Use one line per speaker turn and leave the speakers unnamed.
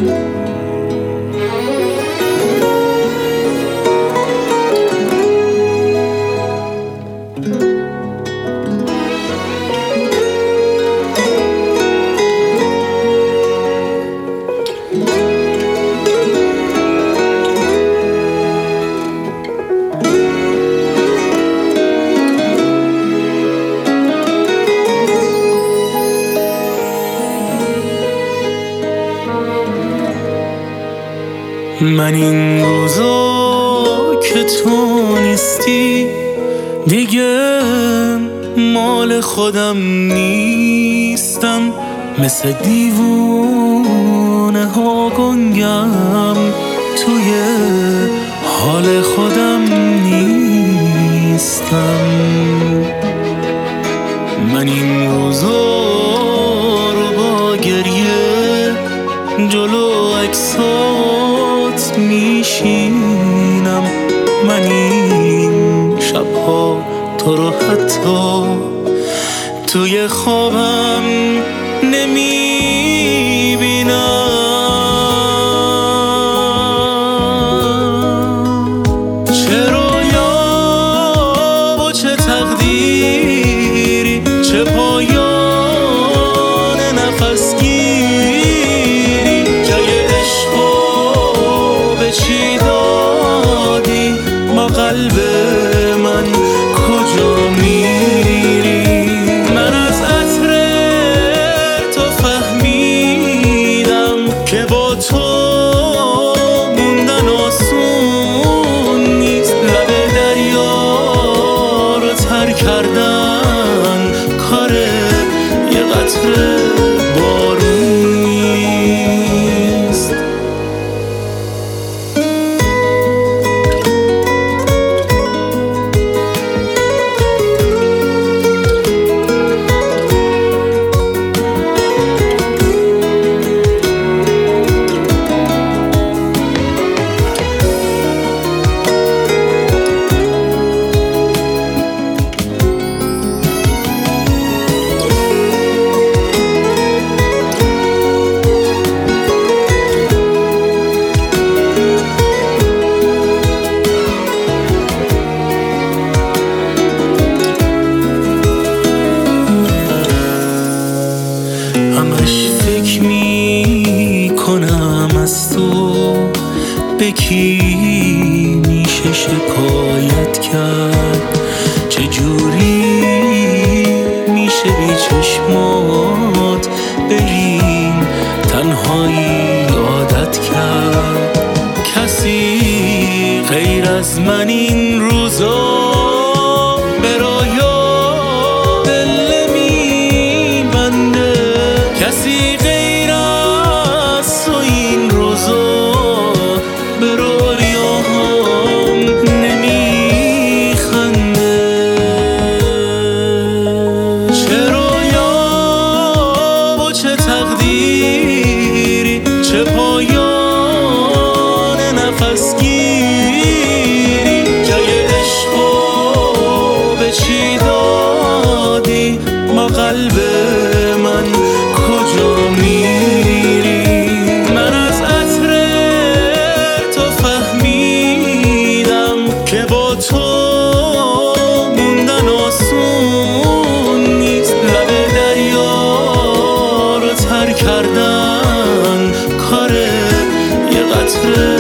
من این روزا که تو نیستی دیگه مال خودم نیستم، مثل دیوونه ها گنگم توی حال خودم نیستم. من این روزا رو با گریه جلو عکسات میشینم، من این شبها تو رو حتی توی خوابم نمیبینم. چه رویا و چه تقدیری، چه پایان نفس گیری که یه عشقو به چی دادی، با قلب من کجا میری؟ من از عطر تو فهمیدم که با تو موندن آسون نیست، لب دریا رو تر کردن کار یه قطره بارون نیست. همش فکر میکنم از تو، به کی میشه شکایت کرد، چجوری میشه بی چشمات بریم تنهایی عادت کرد. کسی غیر از من این روزا به رویا دل نمیبنده، کسی غیر از تو این روزا به رویاهام نمیخنده. چه رویا و چه تقدیری، چه پایان نفس گیری که یه عشقو به چی دادی، با قلب من کجا میری؟ من از عطر تو فهمیدم که با تو موندن آسون نیست، لب دریا رو تر کردن کار یه قطره